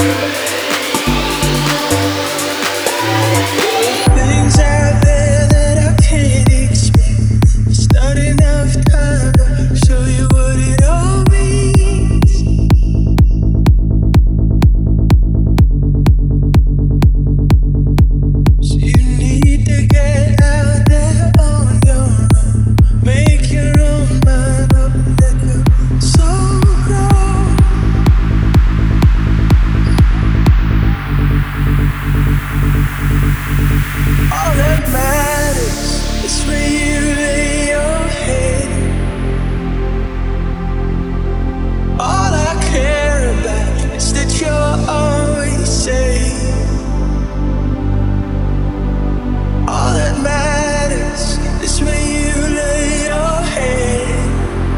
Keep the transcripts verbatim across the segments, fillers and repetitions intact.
Things out there that I can't explain. It's not enough time to show you what it all means. So you need to get out there on your own. Make your own mind up and let your soul grow. All that matters is where you lay your head. All I care about is that you're always safe. All that matters is where you lay your head.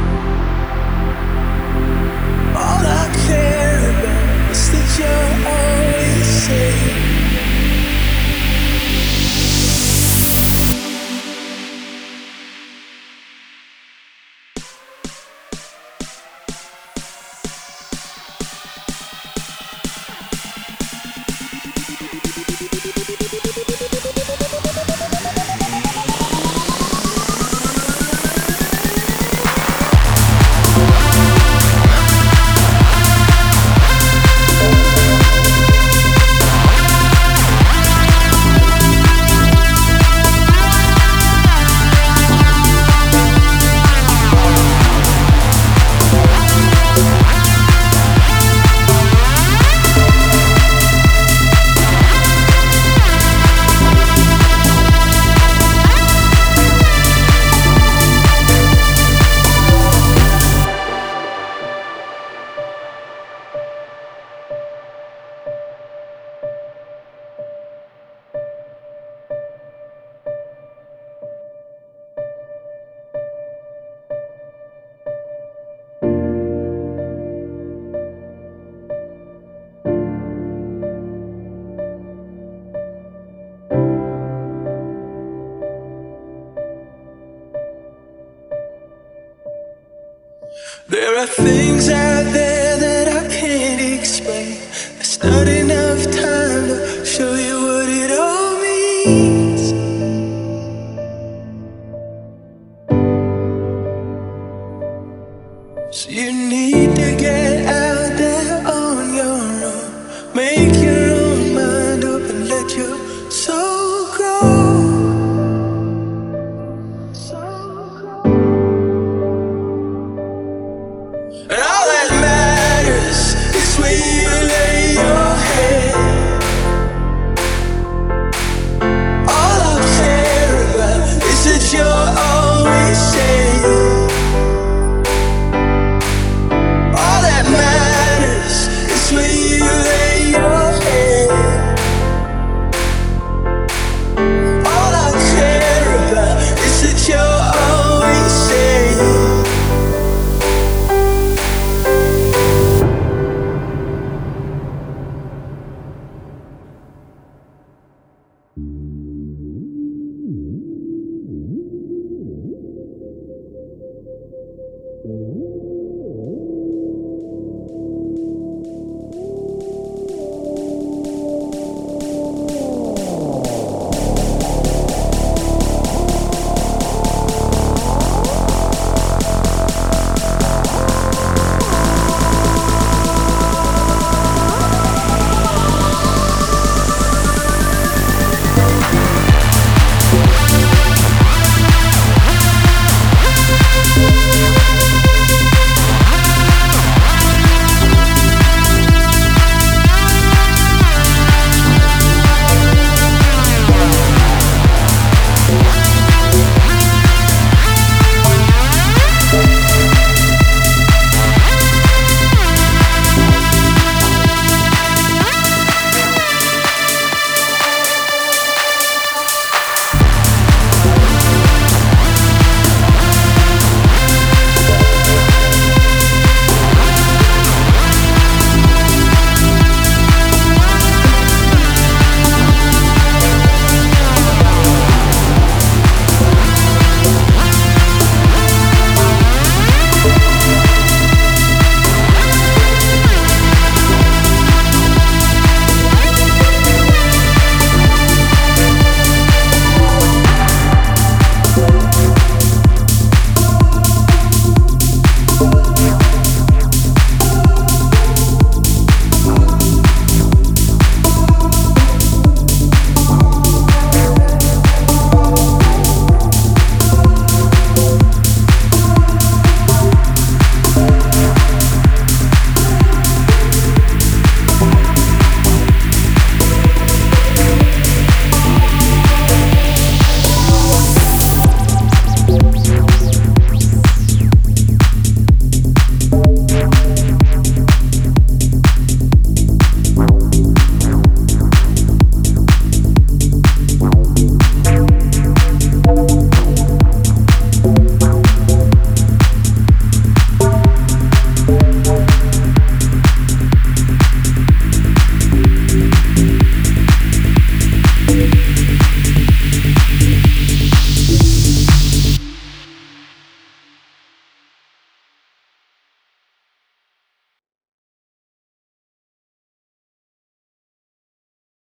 All I care about is that you're always safe. There are things out there that I can't explain. There's not enough time to show you what it all means. So you need to get out there on your own. Make your own mind up and let your